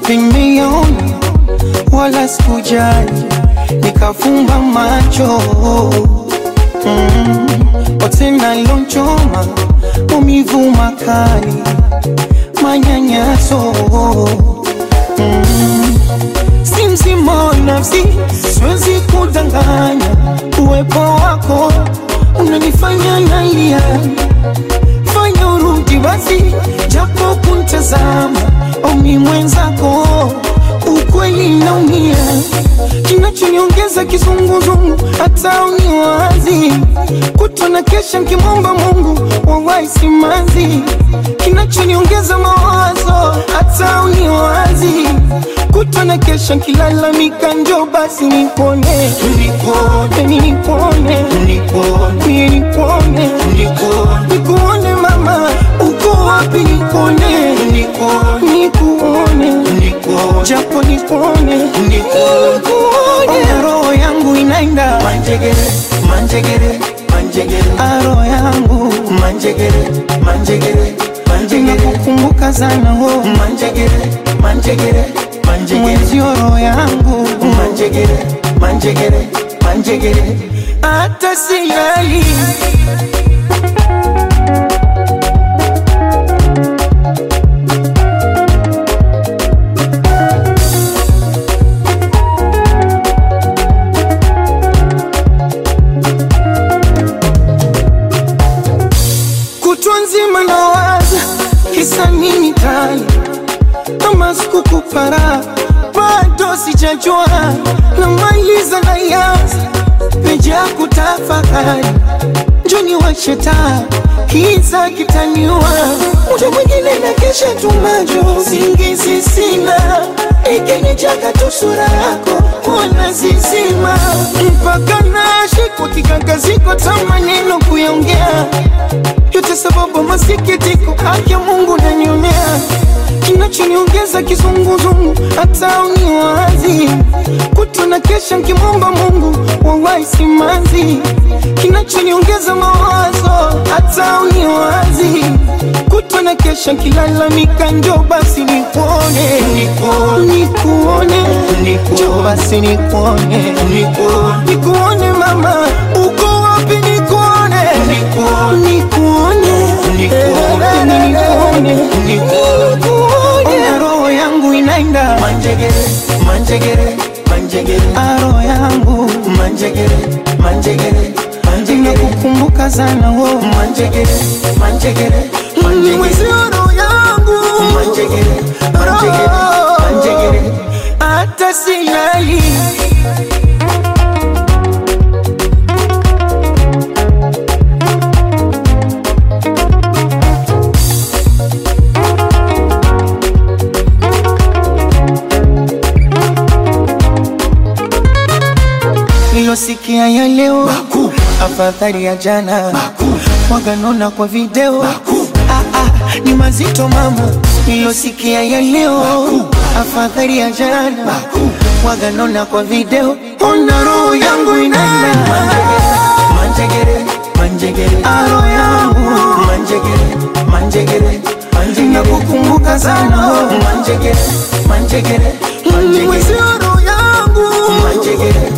wapi nimeona, wala sikujali, nikafumba macho. Otena lonchoma, umivu makali, manyanyaso. Simsimo nafsi, siwezi kudanganya, uwepo wako unanifanya nalia. Fanya urudi basi, japo kuntazama, omi mwenzako, ukweli naumia. Kinachoniongeza kizunguzungu, hata uniwazi, kutona kesha nkimomba Mungu, wawahi simanzi. Kinachoniongeza mawazo, hata uniwazi, kutona kesha nkilalamika, njoo basi nipone. Nipone, nikuone mama, uko wapi nikuone. Japo nikuone. Roho yangu inaenda manjegere, manjegere, manjegere. Roho yangu manjegere, manjegere, manjegere. Nakukumbuka sana ho manjegere, manjegere, manjegere. Mwenzio roho yangu manjegere, manjegere, manjegere. Hata silali. Nzima na waza, kisa nini kali, kama siku kupara, bado sijajua, na maliza na yaza, peja kutafakari, njoni wacheta, kiza kitaniwa, muda mwingine na kesha tumajo, singizi sina, ikini jaka tu sura yako, wana zizima, mpaka nashi kwa kikangaziko, tamaneno kuyaongea, yote sababu masikitiko, haki ya Mungu nanionea. Kinachoniongeza kizunguzungu, hata uniwazi, kutona kesha nkimomba Mungu, wawahi simanzi. Kinachoniongeza mawazo, hata uniwazi, kutona kesha nkilalamika, njoo basi nikuone. Njoo basi nikuone. Nikuone mama, uko wapi nikuone. Roho yangu inaenda manjegere, manjegere, manjegere. Roho yangu manjegere, manjegere, manjegere. Nakukumbuka sana ho manjegere, manjegere, manjegere. Mwenzio roho yangu manjegere, manjegere, manjegere. Hata silali. Nilosikia ya leo afadhali ya jana, waganona kwa video. Ni mazito mama. Nilosikia ya leo afadhali ya jana, waganona kwa video. Ona roho yangu inaenda manjegere, manjegere. Roho yangu manjegere, manjegere, manjegere. Nakukumbuka sana manjegere, manjegere, manjegere. Mwenzio roho yangu manjegere,